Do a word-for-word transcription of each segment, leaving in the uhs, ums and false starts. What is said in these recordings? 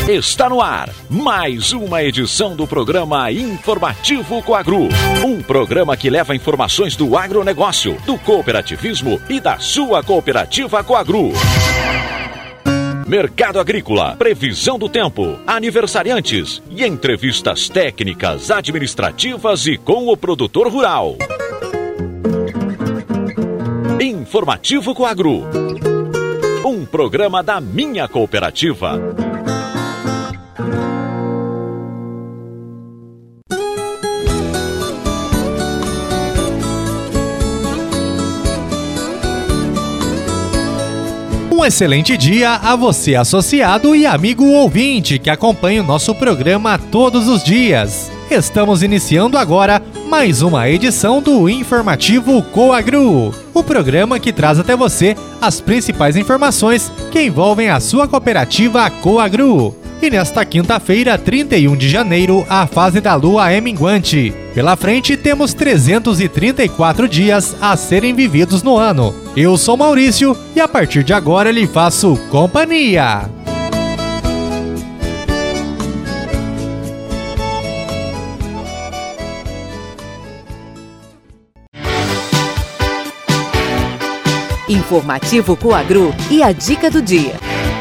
Está no ar mais uma edição do programa Informativo Coagro. Um programa que leva informações do agronegócio, do cooperativismo e da sua cooperativa Coagro. Mercado agrícola, previsão do tempo, aniversariantes e entrevistas técnicas, administrativas e com o produtor rural. Informativo Coagro. Um programa da minha cooperativa. Um excelente dia a você, associado e amigo ouvinte que acompanha o nosso programa todos os dias. Estamos iniciando agora mais uma edição do Informativo Coagro, o programa que traz até você as principais informações que envolvem a sua cooperativa Coagro. E nesta quinta-feira, trinta e um de janeiro, a fase da lua é minguante. Pela frente, temos trezentos e trinta e quatro dias a serem vividos no ano. Eu sou Maurício e a partir de agora lhe faço companhia. Informativo Coagro e a dica do dia.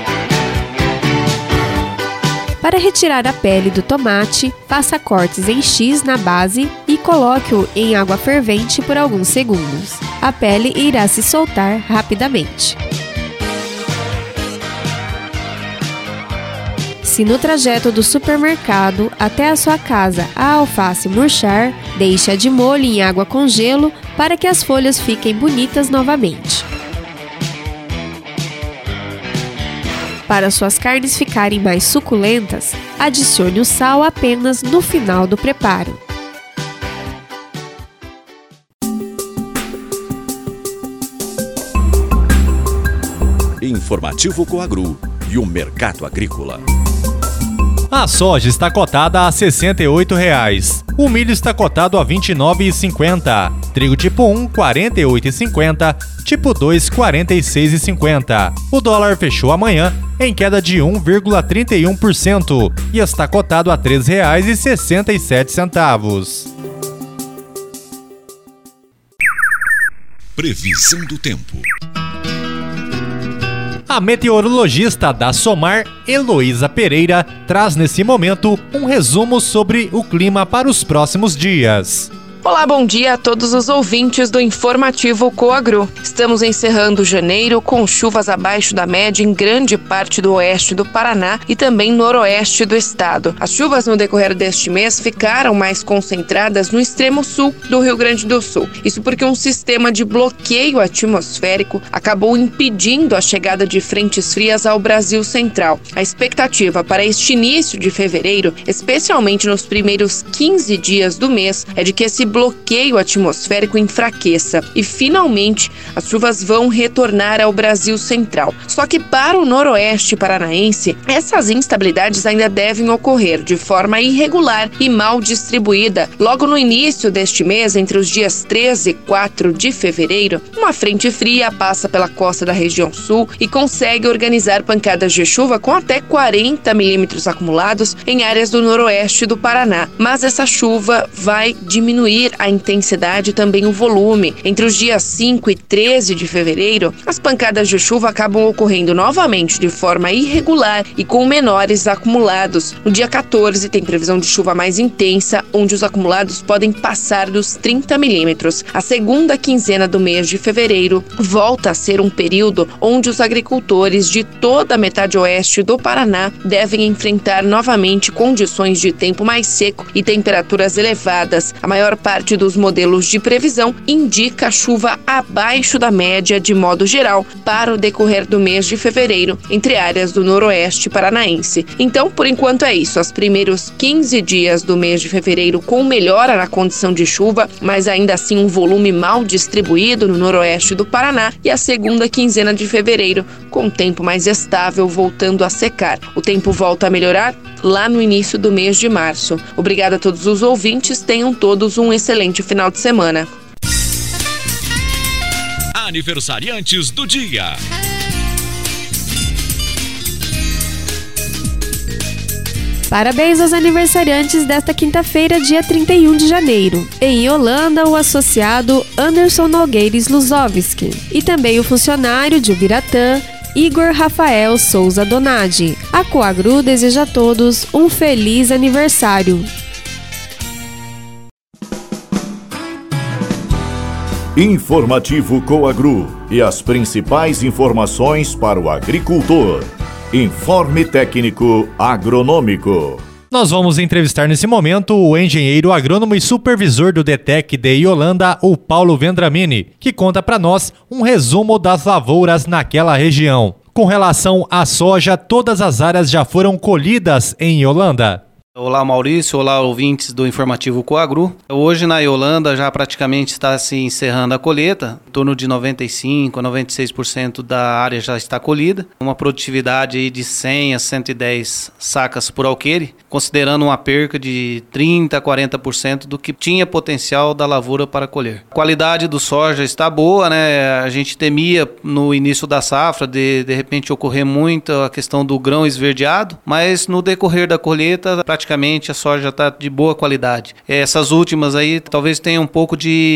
Para retirar a pele do tomate, faça cortes em X na base e coloque-o em água fervente por alguns segundos. A pele irá se soltar rapidamente. Se no trajeto do supermercado até a sua casa a alface murchar, deixe-a de molho em água com gelo para que as folhas fiquem bonitas novamente. Para suas carnes ficarem mais suculentas, adicione o sal apenas no final do preparo. Informativo Coagro e o mercado agrícola. A soja está cotada a sessenta e oito reais. O milho está cotado a vinte e nove reais e cinquenta centavos. Trigo tipo um, quarenta e oito reais e cinquenta centavos. Tipo dois, quarenta e seis reais e cinquenta centavos. O dólar fechou amanhã em queda de um vírgula trinta e um por cento e está cotado a treze reais e sessenta e sete centavos. Previsão do tempo. A meteorologista da SOMAR, Heloísa Pereira, traz nesse momento um resumo sobre o clima para os próximos dias. Olá, bom dia a todos os ouvintes do Informativo Coagro. Estamos encerrando janeiro com chuvas abaixo da média em grande parte do oeste do Paraná e também noroeste do estado. As chuvas no decorrer deste mês ficaram mais concentradas no extremo sul do Rio Grande do Sul. Isso porque um sistema de bloqueio atmosférico acabou impedindo a chegada de frentes frias ao Brasil Central. A expectativa para este início de fevereiro, especialmente nos primeiros quinze dias do mês, é de que esse bloqueio atmosférico enfraqueça e, finalmente, as chuvas vão retornar ao Brasil Central. Só que para o noroeste paranaense, essas instabilidades ainda devem ocorrer de forma irregular e mal distribuída. Logo no início deste mês, entre os dias treze e quatro de fevereiro, uma frente fria passa pela costa da região sul e consegue organizar pancadas de chuva com até quarenta milímetros acumulados em áreas do noroeste do Paraná. Mas essa chuva vai diminuir a intensidade e também o volume. Entre os dias cinco e treze de fevereiro, as pancadas de chuva acabam ocorrendo novamente de forma irregular e com menores acumulados. No dia quatorze tem previsão de chuva mais intensa, onde os acumulados podem passar dos trinta milímetros. A segunda quinzena do mês de fevereiro volta a ser um período onde os agricultores de toda a metade oeste do Paraná devem enfrentar novamente condições de tempo mais seco e temperaturas elevadas. A maior parte dos modelos de previsão indica chuva abaixo da média de modo geral para o decorrer do mês de fevereiro entre áreas do noroeste paranaense. Então, por enquanto é isso. Os primeiros quinze dias do mês de fevereiro com melhora na condição de chuva, mas ainda assim um volume mal distribuído no noroeste do Paraná, e a segunda quinzena de fevereiro com tempo mais estável voltando a secar. O tempo volta a melhorar lá no início do mês de março. Obrigada a todos os ouvintes, tenham todos um excelente final de semana. Aniversariantes do dia. Parabéns aos aniversariantes desta quinta-feira, dia trinta e um de janeiro. Em Yolanda, o associado Anderson Nogueires Luzovski e também o funcionário de Ubiratã, Igor Rafael Souza Donadi. A Coagru deseja a todos um feliz aniversário. Informativo Coagru e as principais informações para o agricultor. Informe técnico agronômico. Nós vamos entrevistar nesse momento o engenheiro agrônomo e supervisor do DETEC de Yolanda, o Paulo Vendramini, que conta para nós um resumo das lavouras naquela região. Com relação à soja, todas as áreas já foram colhidas em Yolanda. Olá Maurício, olá ouvintes do Informativo Coagru. Hoje na Yolanda já praticamente está se encerrando a colheita, em torno de noventa e cinco a noventa e seis por cento da área já está colhida, uma produtividade aí de cem a cento e dez sacas por alqueire, considerando uma perca de trinta a quarenta por cento do que tinha potencial da lavoura para colher. A qualidade do soja está boa, né? A gente temia no início da safra de de repente ocorrer muito a questão do grão esverdeado, mas no decorrer da colheita praticamente a soja está de boa qualidade. Essas últimas aí talvez tenham um pouco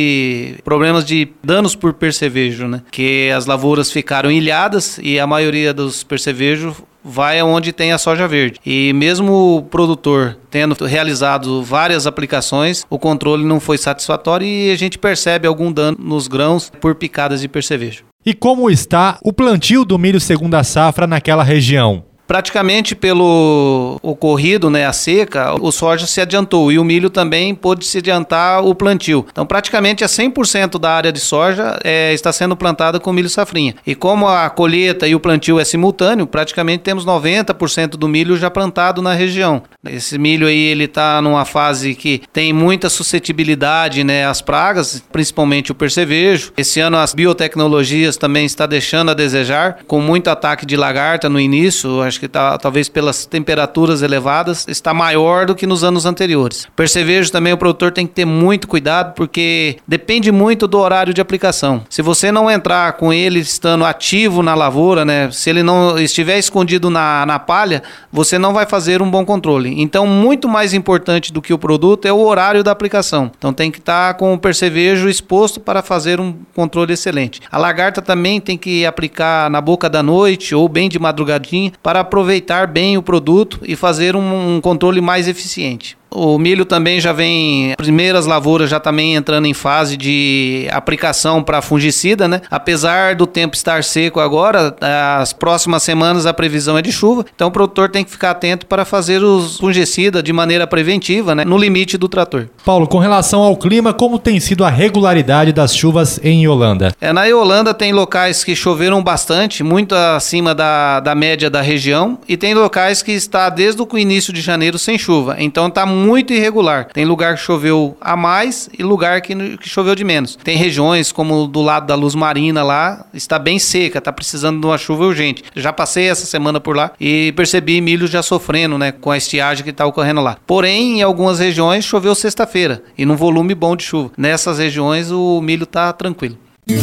de problemas de danos por percevejo, né? Que as lavouras ficaram ilhadas e a maioria dos percevejos vai aonde tem a soja verde. E mesmo o produtor tendo realizado várias aplicações, o controle não foi satisfatório e a gente percebe algum dano nos grãos por picadas de percevejo. E como está o plantio do milho segunda safra naquela região? Praticamente pelo ocorrido, né, a seca, o soja se adiantou e o milho também pôde se adiantar o plantio. Então praticamente a cem por cento da área de soja é, está sendo plantada com milho safrinha. E como a colheita e o plantio é simultâneo, praticamente temos noventa por cento do milho já plantado na região. Esse milho aí ele está numa fase que tem muita suscetibilidade, né, às pragas, principalmente o percevejo. Esse ano as biotecnologias também está deixando a desejar, com muito ataque de lagarta no início. Acho que tá, talvez pelas temperaturas elevadas, está maior do que nos anos anteriores. Percevejo também o produtor tem que ter muito cuidado, porque depende muito do horário de aplicação. Se você não entrar com ele estando ativo na lavoura, né, se ele não estiver escondido na, na palha, você não vai fazer um bom controle. Então, muito mais importante do que o produto é o horário da aplicação. Então, tem que estar com o percevejo exposto para fazer um controle excelente. A lagarta também tem que aplicar na boca da noite ou bem de madrugadinha para aproveitar bem o produto e fazer um, um controle mais eficiente. O milho também já vem, primeiras lavouras já também entrando em fase de aplicação para fungicida, né? Apesar do tempo estar seco agora, as próximas semanas a previsão é de chuva, então o produtor tem que ficar atento para fazer os fungicidas de maneira preventiva, né? No limite do trator. Paulo, com relação ao clima, como tem sido a regularidade das chuvas em Yolanda? É, na Yolanda tem locais que choveram bastante, muito acima da, da média da região, e tem locais que está desde o início de janeiro sem chuva, então está muito muito irregular. Tem lugar que choveu a mais e lugar que, que choveu de menos. Tem regiões como do lado da Luz Marina lá, está bem seca, está precisando de uma chuva urgente. Já passei essa semana por lá e percebi milho já sofrendo, né, com a estiagem que está ocorrendo lá. Porém, em algumas regiões choveu sexta-feira e num volume bom de chuva. Nessas regiões o milho está tranquilo.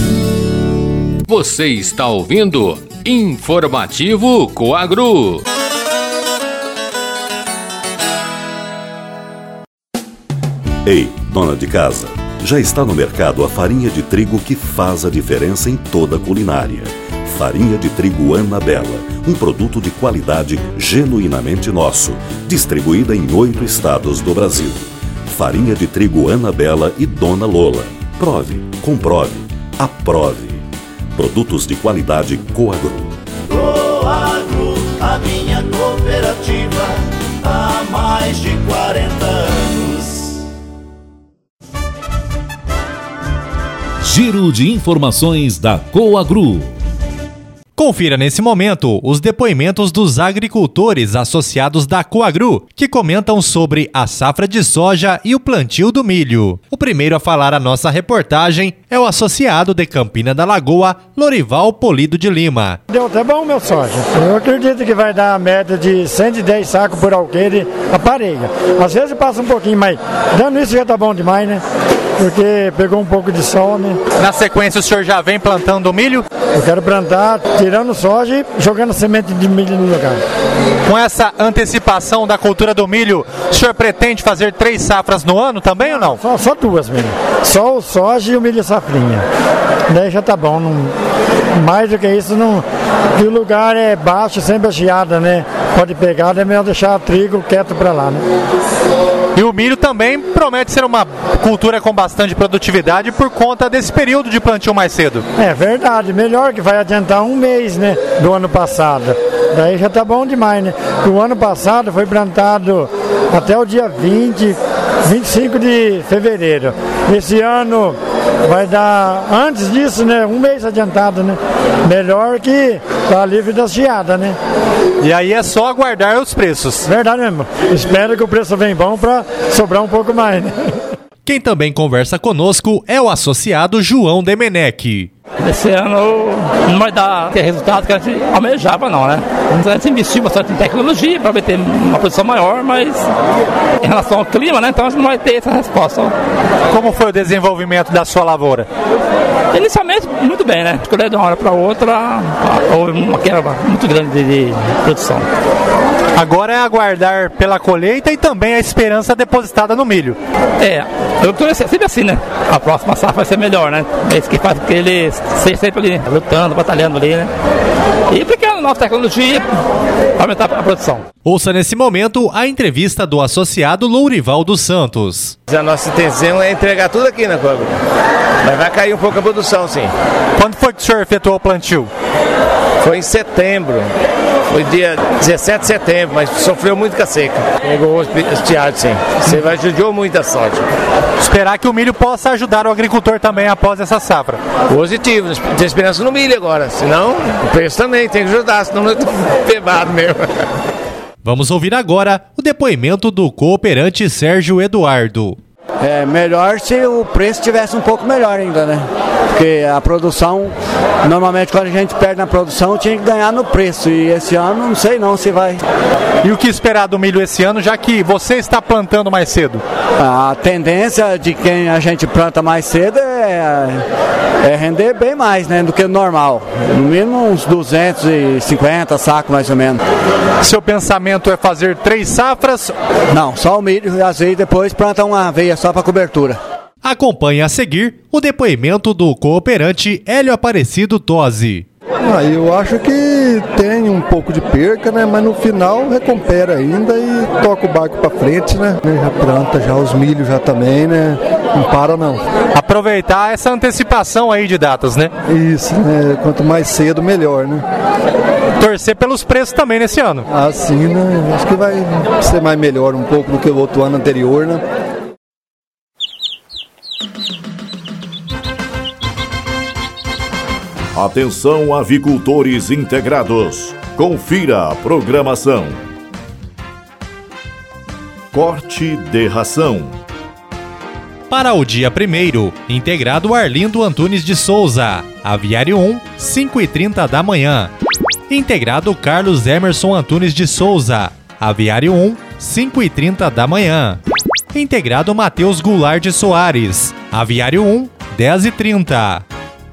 Você está ouvindo Informativo Coagru. Ei, dona de casa, já está no mercado a farinha de trigo que faz a diferença em toda a culinária. Farinha de trigo Anabela, um produto de qualidade genuinamente nosso, distribuída em oito estados do Brasil. Farinha de trigo Anabela e Dona Lola. Prove, comprove, aprove. Produtos de qualidade Coagru. Coagru, a minha cooperativa, há mais de quarenta anos. Giro de informações da Coagru. Confira nesse momento os depoimentos dos agricultores associados da Coagru, que comentam sobre a safra de soja e o plantio do milho. O primeiro a falar a nossa reportagem é o associado de Campina da Lagoa, Lorival Polido de Lima. Deu até bom meu soja. Eu acredito que vai dar a média de cento e dez sacos por alqueire a parelha. Às vezes passa um pouquinho, mas dando isso já tá bom demais, né? porque pegou um pouco de sol, né? Na sequência, o senhor já vem plantando milho? Eu quero plantar, tirando soja e jogando semente de milho no lugar. Com essa antecipação da cultura do milho, o senhor pretende fazer três safras no ano também ou não? Só, só duas mesmo. Só o soja e o milho safrinha. Daí já tá bom. Não, mais do que isso, não. Que o lugar é baixo, sempre a geada, né? Pode pegar, é melhor deixar o trigo quieto para lá, né? E o milho também promete ser uma cultura com bastante produtividade por conta desse período de plantio mais cedo. É verdade, melhor que vai adiantar um mês, né, do ano passado. Daí já tá bom demais, né? O ano passado foi plantado até o dia vinte, vinte e cinco de fevereiro. Esse ano vai dar, antes disso, né, um mês adiantado, né? Melhor que tá livre das geadas, né? E aí é só aguardar os preços. Verdade mesmo. Espero que o preço venha bom para sobrar um pouco mais, né? Quem também conversa conosco é o associado João Demenech. Esse ano não vai dar ter resultado que a gente almejava, não, né? A gente investiu bastante em tecnologia para ter uma produção maior, mas em relação ao clima, né? Então a gente não vai ter essa resposta. Como foi o desenvolvimento da sua lavoura? Inicialmente, muito bem, né? Escolher de uma hora para outra, houve uma queda muito grande de, de produção. Agora é aguardar pela colheita e também a esperança depositada no milho. É, eu tô sempre assim, né? A próxima safra vai ser melhor, né? É isso que faz que ele seja sempre ali, lutando, batalhando ali, né? E porque a nova tecnologia vai aumentar a produção. Ouça nesse momento a entrevista do associado Lourival dos Santos. A nossa intenção é entregar tudo aqui na Coagro. Mas vai cair um pouco a produção, sim. Quando foi que o senhor efetuou o plantio? Foi em setembro. Foi dia dezessete de setembro, mas sofreu muito com a seca. Pegou estiagem, sim. Você vai judiou muito a soja. Esperar que o milho possa ajudar o agricultor também após essa safra. Positivo, tem esperança no milho agora. Senão, o preço também tem que ajudar, senão eu estou pebado mesmo. Vamos ouvir agora o depoimento do cooperante Sérgio Eduardo. É melhor se o preço tivesse um pouco melhor ainda, né? Porque a produção, normalmente quando a gente perde na produção, tinha que ganhar no preço. E esse ano não sei não se vai. E o que esperar do milho esse ano, já que você está plantando mais cedo? A tendência de quem a gente planta mais cedo é, é render bem mais, né, do que o normal. No mínimo uns duzentos e cinquenta sacos mais ou menos. Seu pensamento é fazer três safras? Não, só o milho e azeite, depois planta uma aveia só para cobertura. Acompanhe a seguir o depoimento do cooperante Hélio Aparecido Tosi. Ah, eu acho que tem um pouco de perca, né? Mas no final recupera ainda e toca o barco para frente, né? Já planta já os milhos já também, né? Não para não. Aproveitar essa antecipação aí de datas, né? Isso, né? Quanto mais cedo, melhor, né? Torcer pelos preços também nesse ano. Ah, sim, né? Acho que vai ser mais melhor um pouco do que o outro ano anterior, né? Atenção, avicultores integrados. Confira a programação. Corte de ração. Para o dia primeiro, integrado Arlindo Antunes de Souza, Aviário um, cinco e trinta da manhã. Integrado Carlos Emerson Antunes de Souza, Aviário um, cinco e trinta da manhã. Integrado Matheus Goulart de Soares, Aviário um, dez e trinta.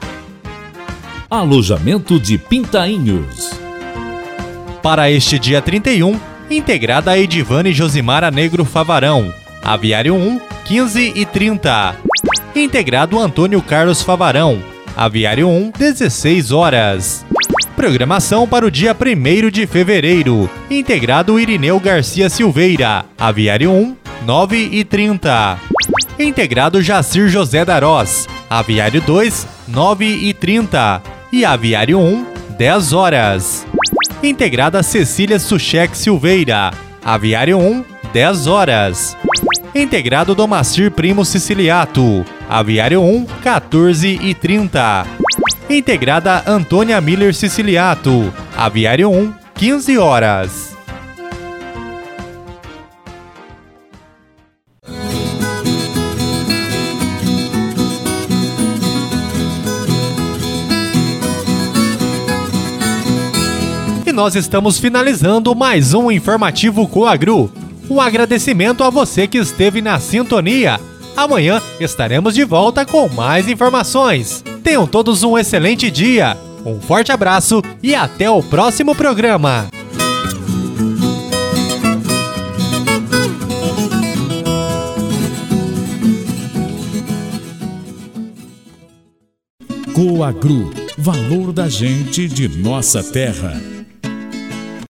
Alojamento de Pintainhos. Para este dia trinta e um, integrada Edivane Josimara Negro Favarão, Aviário um, quinze e trinta. Integrado Antônio Carlos Favarão, Aviário um, dezesseis horas. Programação para o dia primeiro de fevereiro, integrado Irineu Garcia Silveira, Aviário um, nove e trinta. Integrado Jacir José Darós, Aviário dois, nove e trinta. E Aviário um, dez horas. Integrada Cecília Suchek Silveira, Aviário um, dez horas. Integrado Domacir Primo Siciliato, Aviário um, quatorze e trinta. Integrada Antônia Miller Siciliato, Aviário um, quinze horas. Nós estamos finalizando mais um informativo Coagru. Um agradecimento a você que esteve na sintonia. Amanhã estaremos de volta com mais informações. Tenham todos um excelente dia, um forte abraço e até o próximo programa. Coagro, valor da gente de nossa terra.